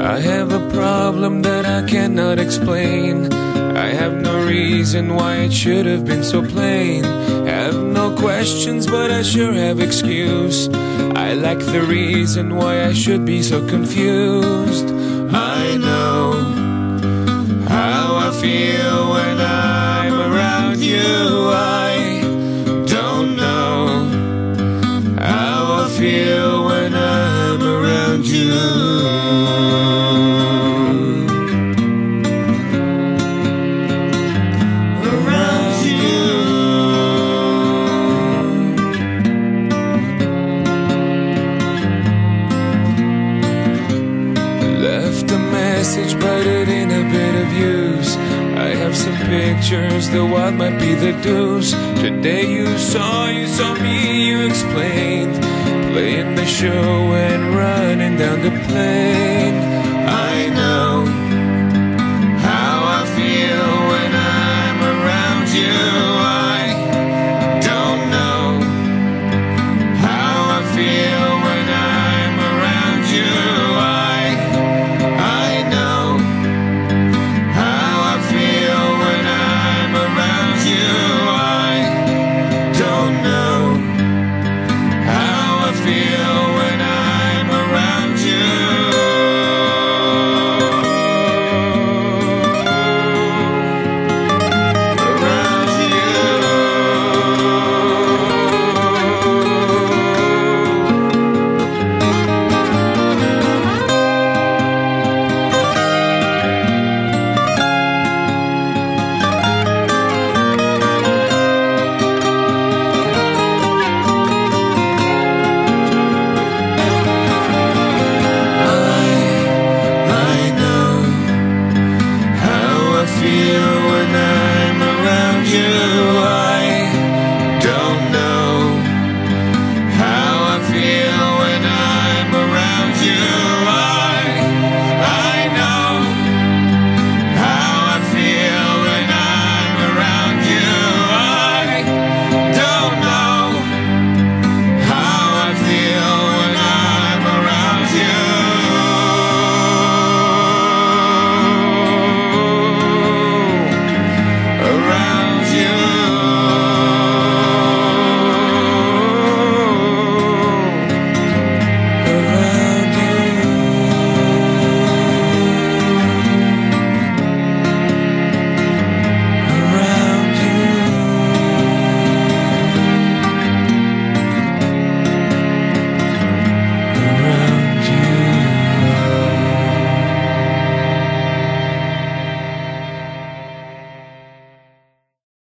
I have a problem that I cannot explain. I have no reason why it should have been so plain. Have no questions, but I sure have excuse. I lack the reason why I should be so confused. I know how I feel when I'm around you. I don't know how I feel when I'm around you. But it ain't a bit of use. I have some pictures, the what might be the deuce. Today you saw me, you explained, playing the show and running down the plane. I know